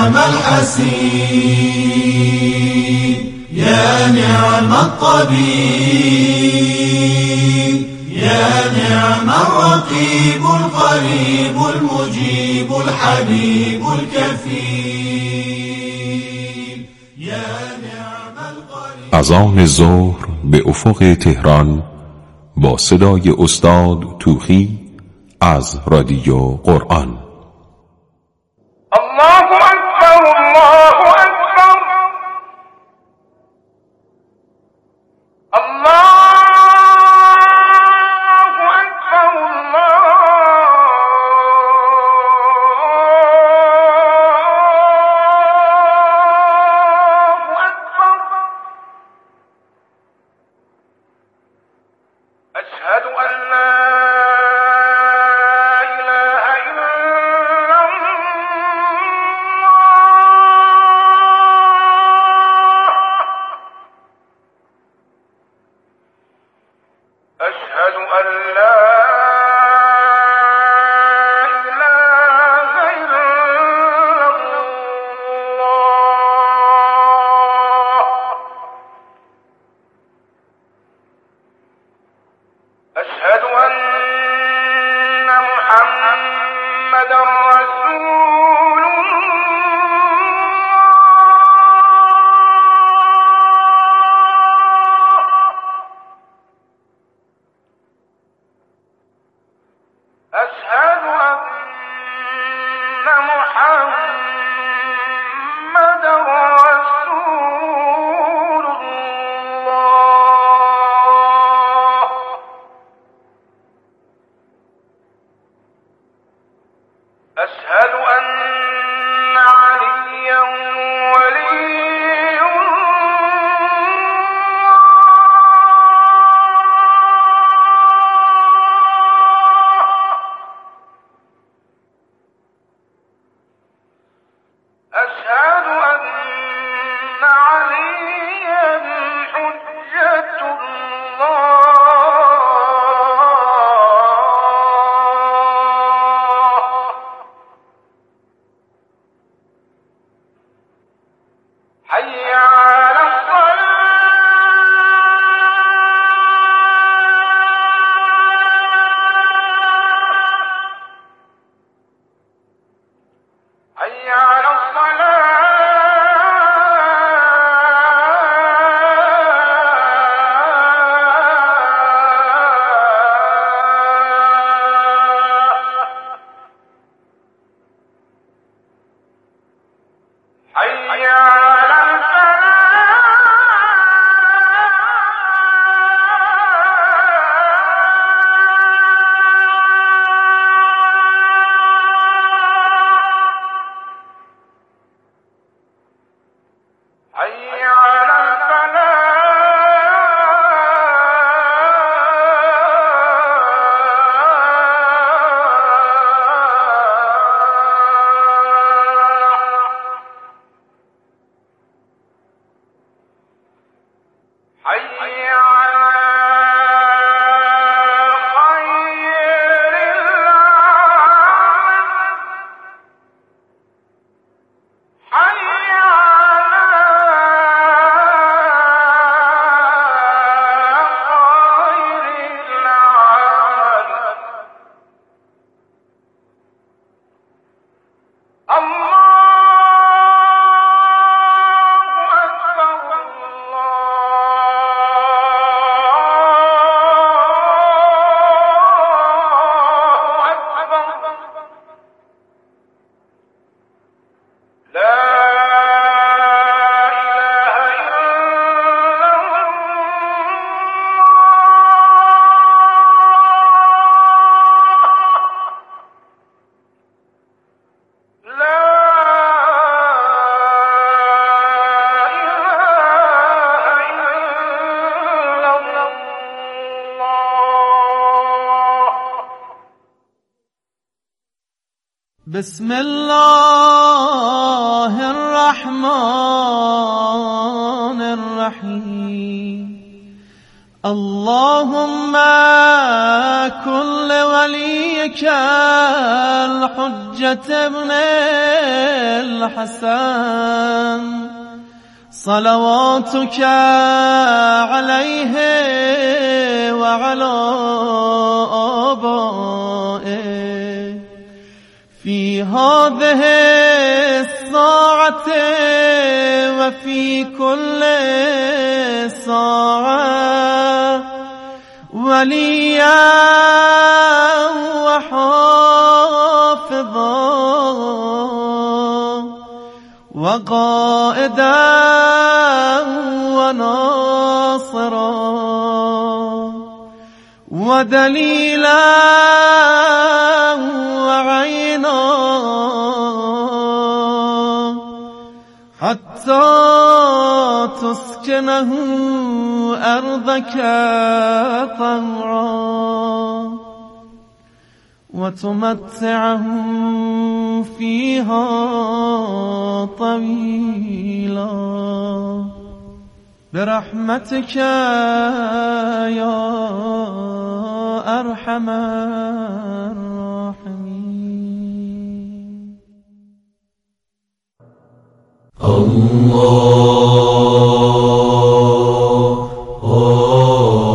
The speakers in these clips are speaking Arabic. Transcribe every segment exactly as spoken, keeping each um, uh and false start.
نعم الحسين يا نعم الطبيب يا نعم الرقيب القريب المجيب الحبيب الكفيل يا نعم القريب. اذان ظهر به افق تهران با صدای استاد توخی از رادیو قرآن. الله اکبر الله اکبر الله اکبر الله اکبر. اشهد ان لا أشهد أن لا إله إلا الله. أشهد أن محمدا رسول أشهد أن محمدا رسول الله. أشهد أن عليا ولي أشهد أن عليا حجة الله. حي على الصلاة حي على حي على الفلاح حي على حي على خير العمل حي على خير العمل. الله بسم الله الرحمن الرحيم. اللهم كن لولي نبيك الحجة ابن الحسن صلواتك عليه وعلى آبائه في هذه الساعة وفي كل ساعة وليا وحافظا وقائدا وناصرا ودليلا وعينا حتى تسكنه أرضك طوعا وتمتعه فيها طويلا برحمتك يا أرحم الراحمين. الله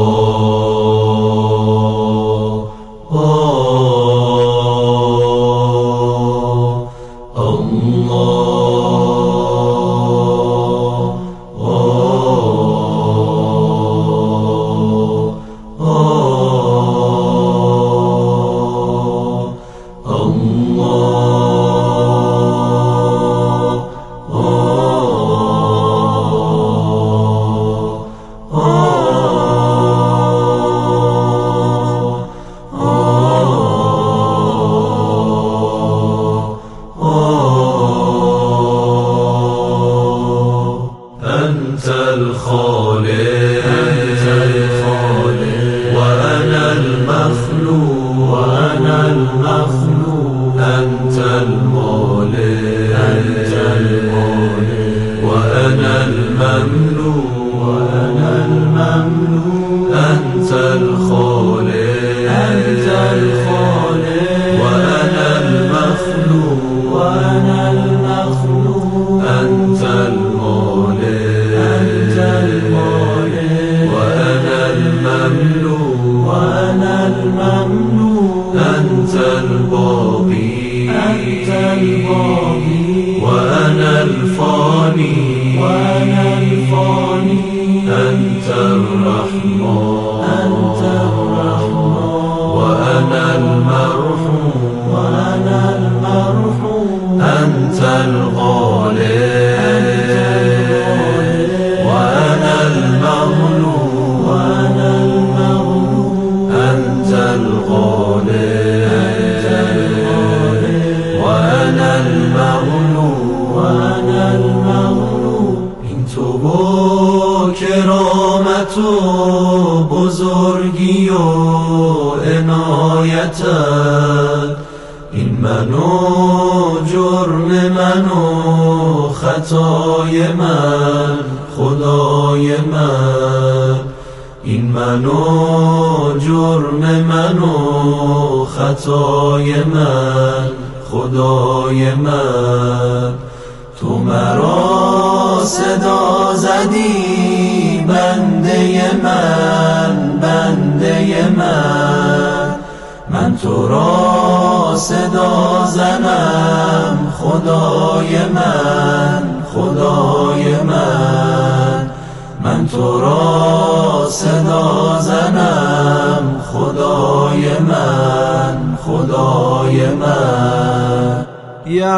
يا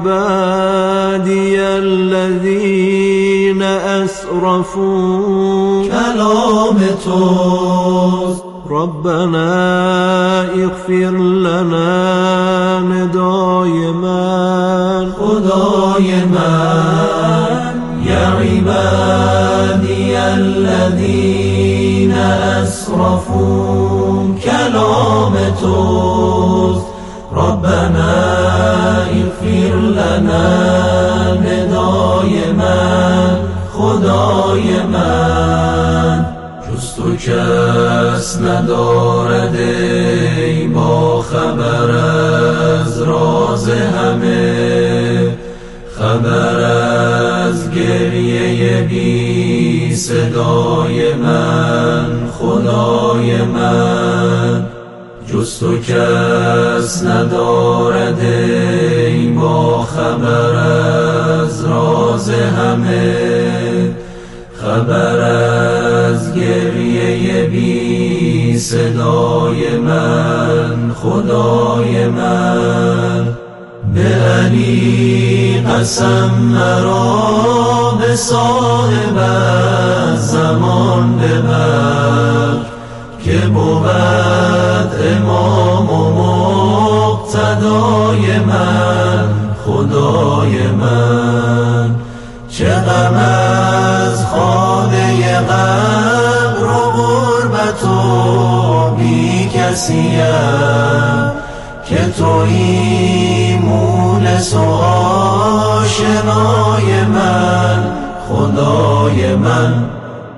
عبادي الذين أسرفوا كلام توست ربنا اغفر لنا ندای من خدای من. يا عبادي الذين أسرفوا كلام توست ربنا اغفر لنا ندای من خدای من. جز تو کس ندارد ای با خبر صدای من خدای من، جز تو کس ندارد ای با خبر از راز همه، خبر از گریه بی صدای من خدای من. به علی قسم مرا به صاحب زمان ببر، که بود امام و مقتدای من خدای من. چه غم از خانه قبر و غربت و بی کسیم، که تویی مونس و آشنای من خدای من.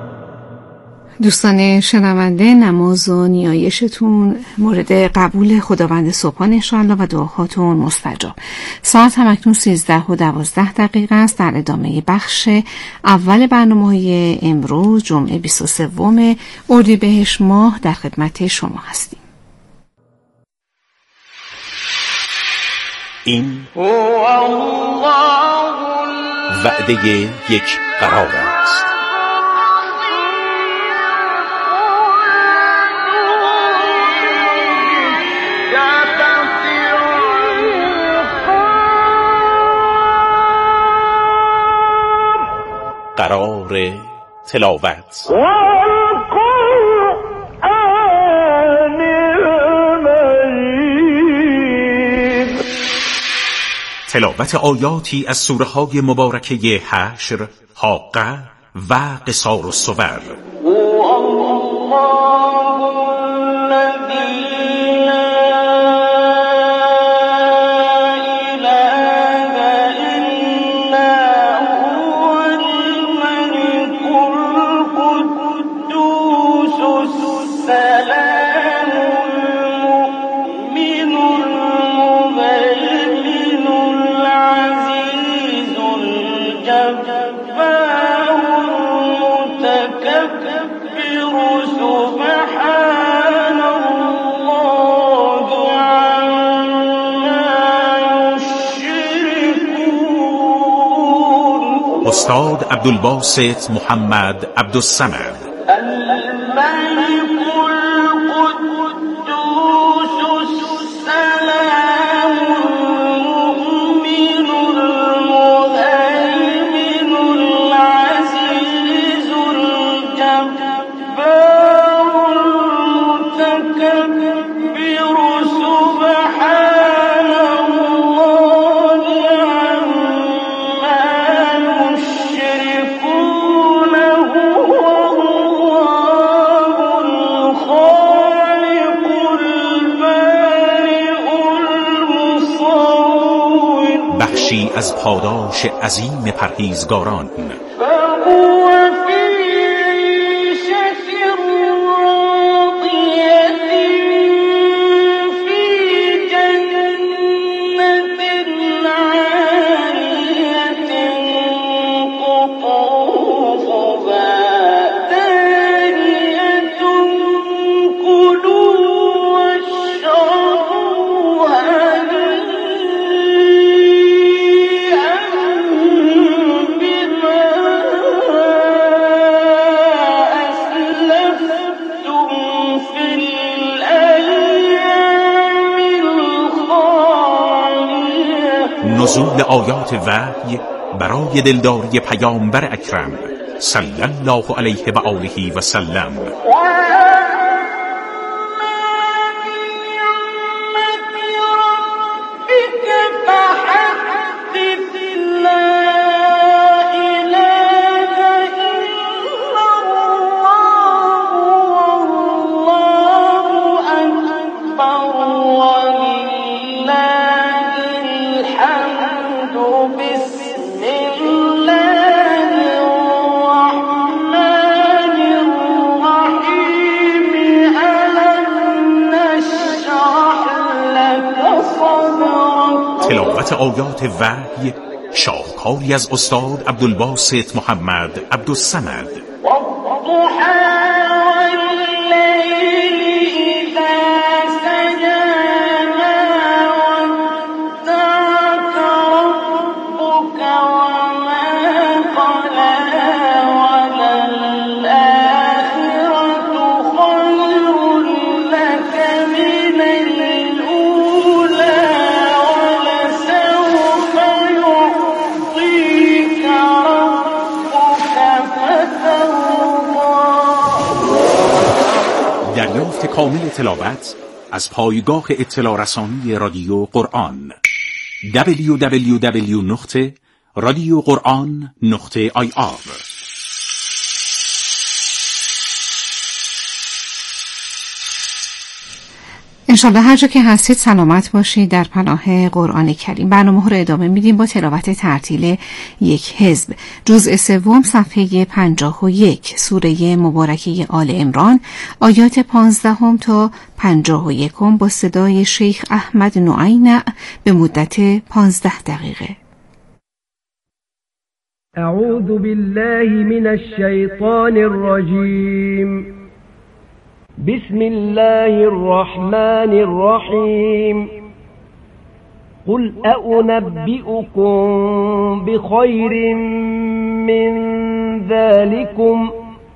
دوستان شنونده، نماز و نیایشتون مورد قبول خداوند سبحان انشاءالله و دعاهاتون مستجاب. ساعت هم اکنون سیزده و دوازده دقیقه است. در ادامه بخش اول برنامه‌های امروز جمعه بیست و سوم اردیبهشت ماه در خدمت شما هستیم. این وعده یک قرار است. قرار تلاوت. تلاوت آیاتی از سوره های مبارکه حشر، حاقه و قصار الصور. استاد عبدالباسط محمد عبدالصمد. بخشی از پاداش عظیم پرهیزگاران. نزول آیات وحی برای دلداری پیامبر اکرم صلی الله علیه و آله و سلم. تلاوت آیات وحی شاهکاری از استاد عبدالباسط محمد عبدالصمد. دریافت کامل تلاوت از پایگاه اطلاع رسانی رادیو قرآن دبلیو دبلیو دبلیو نقطه رادیو قرآن نقطه آی آر. انشالله هر جا که هستید سلامت باشید در پناه قرآن کریم. برنامه ها رو ادامه میدیم با تلاوت ترتیل یک حزب. جزء سوم صفحه پنجاه و یک سوره مبارکه آل عمران آیات پانزدهم تا پنجاه و یکم با صدای شیخ احمد نعینع به مدت پانزده دقیقه. اعوذ بالله من الشیطان الرجیم. بسم الله الرحمن الرحيم. قل أنبئكم بخير من ذلكم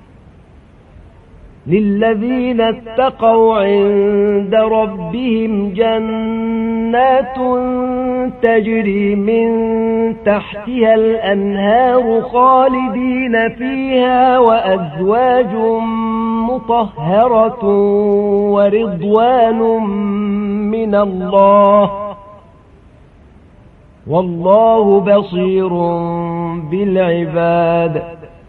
للذين اتقوا عند ربهم جنات تجري من تحتها الأنهار خالدين فيها وأزواج مطهرة ورضوان من الله والله بصير بالعباد.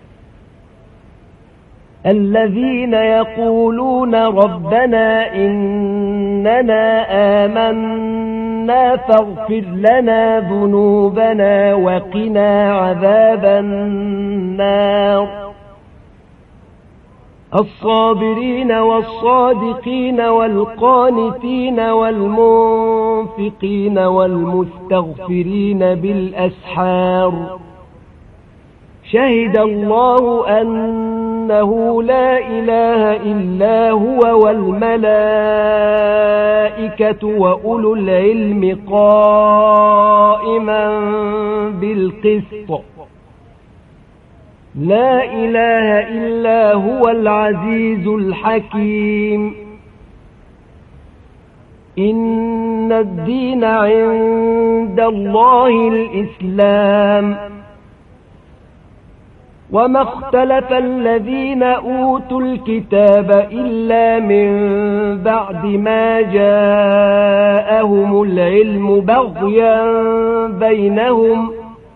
الذين يقولون ربنا إننا آمنا فاغفر لنا ذنوبنا وقنا عذاب النار. الصابرين والصادقين والقانتين والمنفقين والمستغفرين بالأسحار. شهد الله أنه لا إله إلا هو والملائكة وأولو العلم قائما بالقسط. لا إله إلا هو العزيز الحكيم. إن الدين عند الله الإسلام. وما اختلف الذين أوتوا الكتاب إلا من بعد ما جاءهم العلم بغيا بينهم.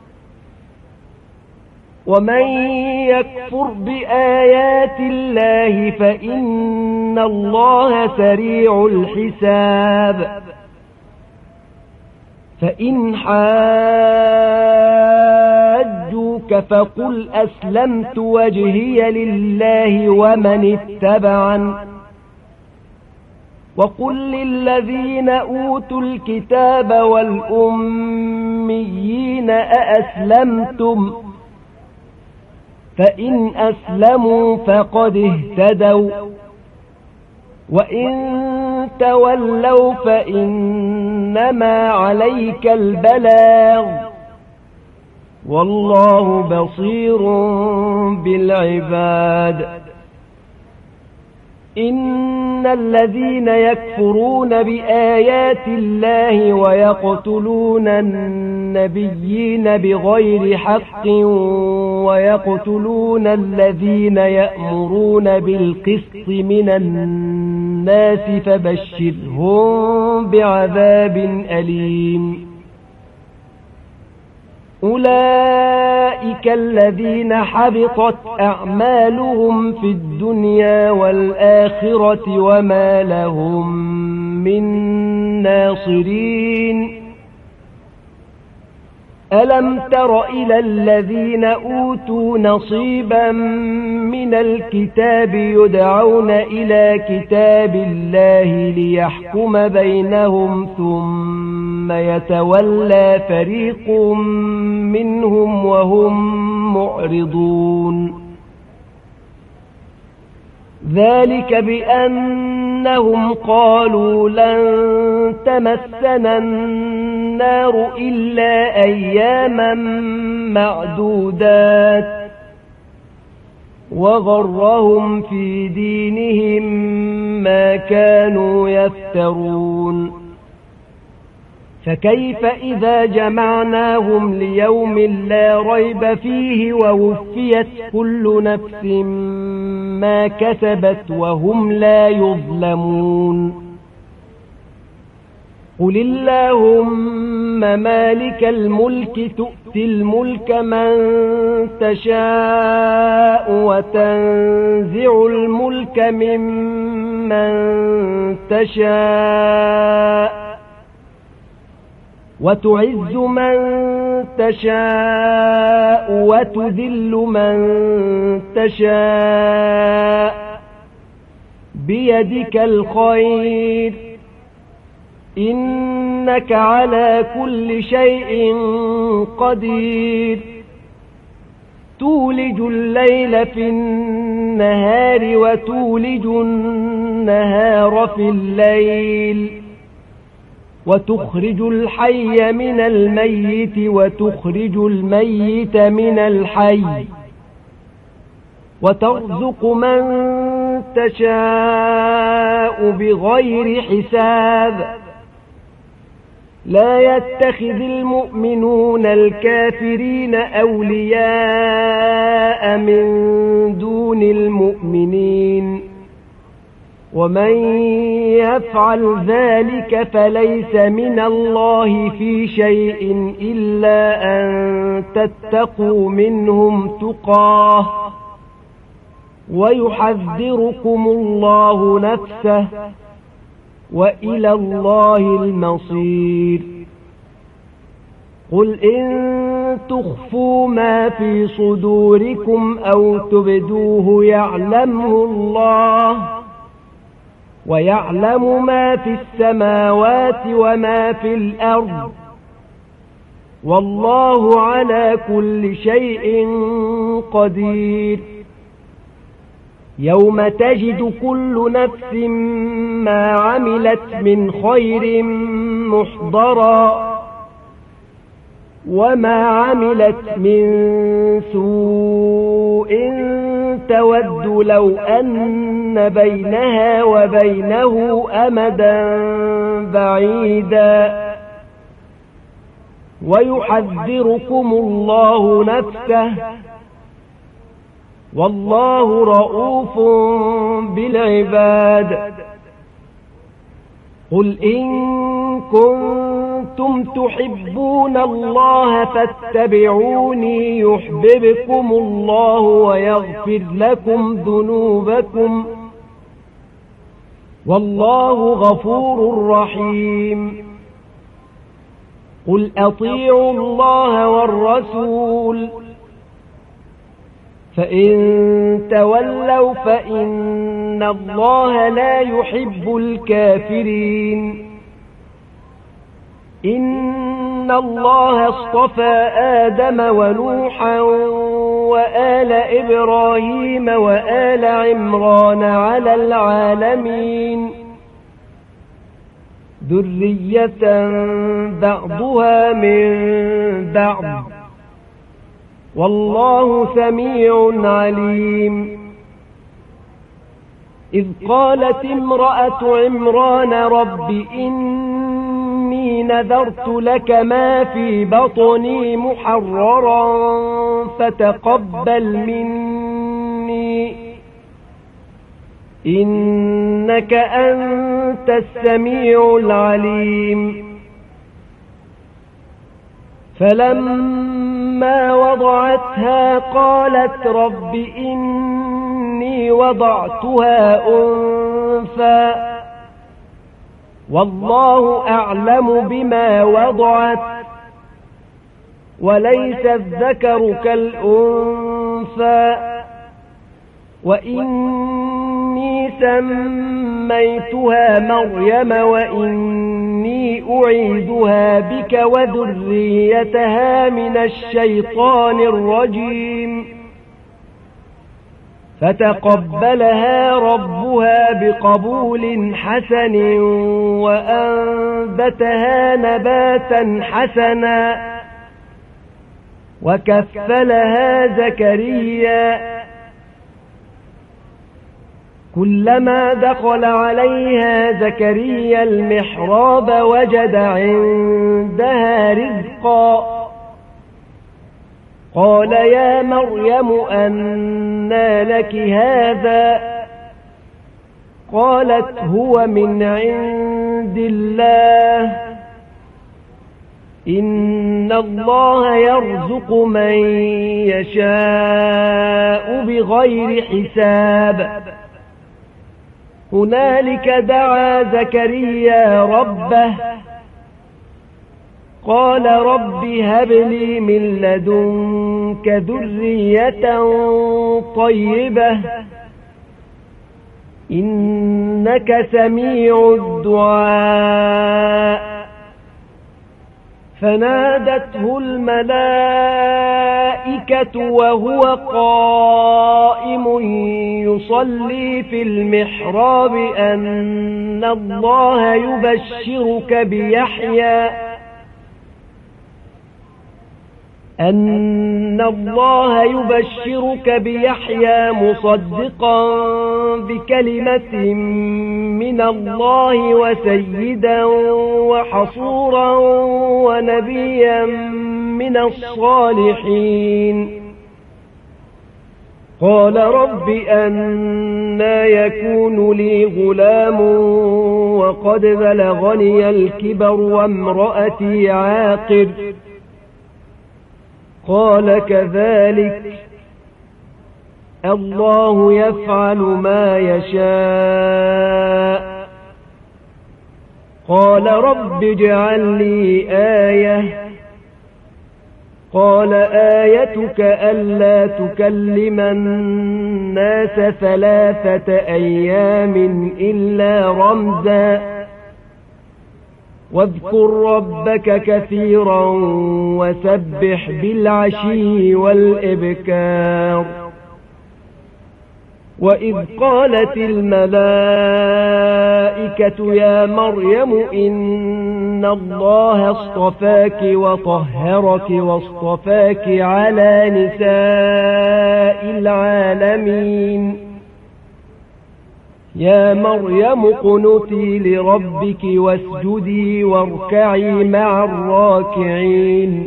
ومن يكفر بآيات الله فإن الله سريع الحساب. فإن حاجوك فقل أسلمت وجهي لله ومن اتبعن. وقل للذين أوتوا الكتاب والأميين أأسلمتم فإن أسلموا فقد اهتدوا وإن تولوا فإنما عليك البلاغ والله بصير بالعباد. إن الذين يكفرون بآيات الله ويقتلون النبيين بغير حق ويقتلون الذين يأمرون بالقسط من الناس فبشرهم بعذاب أليم. أولئك الذين حبطت أعمالهم في الدنيا والآخرة وما لهم من ناصرين. ألم تر إلى الذين أوتوا نصيبا من الكتاب يدعون إلى كتاب الله ليحكم بينهم ثم يتولى فريق منهم وهم معرضون. ذلك بأنهم قالوا لن تمسنا النار إلا أياما معدودات وغرهم في دينهم ما كانوا يفترون فكيف إذا جمعناهم ليوم لا ريب فيه ووفيت كل نفس ما كسبت وهم لا يظلمون قل اللهم مالك الملك تؤتي الملك من تشاء وتنزع الملك ممن تشاء وتعز من تشاء وتذل من تشاء بيدك الخير إنك على كل شيء قدير تولج الليل في النهار وتولج النهار في الليل وتخرج الحي من الميت وتخرج الميت من الحي وترزق من تشاء بغير حساب لا يتخذ المؤمنون الكافرين أولياء من دون المؤمنين ومن يفعل ذلك فليس من الله في شيء إلا أن تتقوا منهم تقاه ويحذركم الله نفسه وإلى الله المصير قل إن تخفوا ما في صدوركم أو تبدوه يعلمه الله ويعلم ما في السماوات وما في الأرض والله على كل شيء قدير يوم تجد كل نفس ما عملت من خير محضرا وما عملت من سوء تود لو أن بينها وبينه أمدا بعيدا ويحذركم الله نفسه والله رؤوف بالعباد قل إن كنتم تحبون الله فاتبعوني يحببكم الله ويغفر لكم ذنوبكم والله غفور رحيم قل أطيعوا الله والرسول فإن تولوا فإن الله لا يحب الكافرين إن الله اصطفى آدم ونوحا وآل إبراهيم وآل عمران على العالمين ذرية بعضها من بعض والله سميع عليم إذ قالت امرأة عمران رب إني نذرت لك ما في بطني محررا فتقبل مني إنك أنت السميع العليم فلما وضعتها قالت رب إني وضعتها أنثى والله أعلم بما وضعت وليس الذكر كالأنثى وإني سميتها مريم وإني أعيدها بك وذريتها من الشيطان الرجيم فتقبلها ربها بقبول حسن وأنبتها نباتا حسنا وكفلها زكريا كلما دخل عليها زكريا المحراب وجد عندها رزقا قال يا مريم أنى لك هذا قالت هو من عند الله إن الله يرزق من يشاء بغير حساب هنالك دعا زكريا ربه قال رب هب لي من لدنك ذرية طيبة إنك سميع الدعاء فنادته الملائكة وهو قائم يصلي في المحراب أن الله يبشرك بيحيى أن الله يبشرك بيحيى مصدقا بكلمة من الله وسيدا وحصورا ونبيا من الصالحين قال رب أنى يكون لي غلام وقد بلغني الكبر وامرأتي عاقر قال كذلك الله يفعل ما يشاء قال رب اجعل لي آية قال آيتك ألا تكلم الناس ثلاثة أيام إلا رمزا واذكر ربك كثيرا وسبح بالعشي والإبكار وإذ قالت الملائكة يا مريم إن الله اصطفاك وطهرك واصطفاك على نساء العالمين يا مريم اقنتي لربك واسجدي واركعي مع الراكعين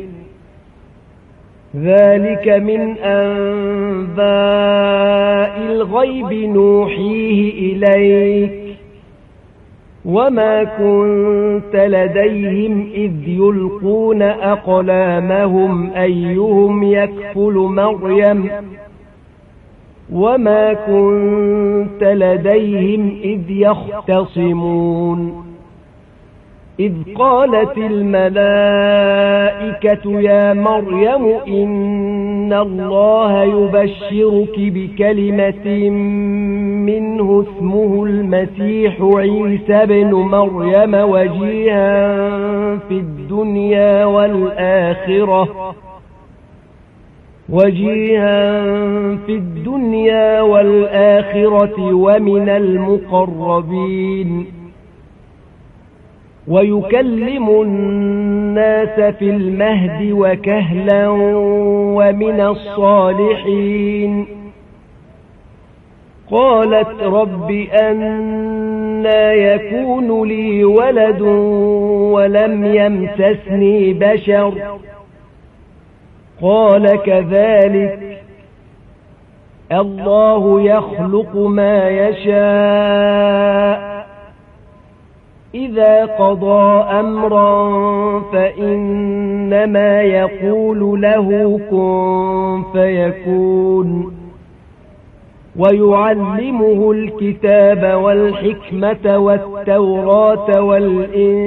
ذلك من أنباء الغيب نوحيه إليك وما كنت لديهم إذ يلقون أقلامهم أيهم يكفل مريم وما كنت لديهم إذ يختصمون إذ قالت الملائكة يا مريم إن الله يبشرك بكلمة منه اسمه المسيح عيسى بن مريم وجيها في الدنيا والآخرة وجيها في الدنيا والآخرة ومن المقربين ويكلم الناس في المهد وكهلا ومن الصالحين قالت رب أنى يكون لي ولد ولم يمسسني بشر قال كذلك الله يخلق ما يشاء إذا قضى أمرا فإنما يقول له كن فيكون ويعلمه الكتاب والحكمة والتوراة والإنجيل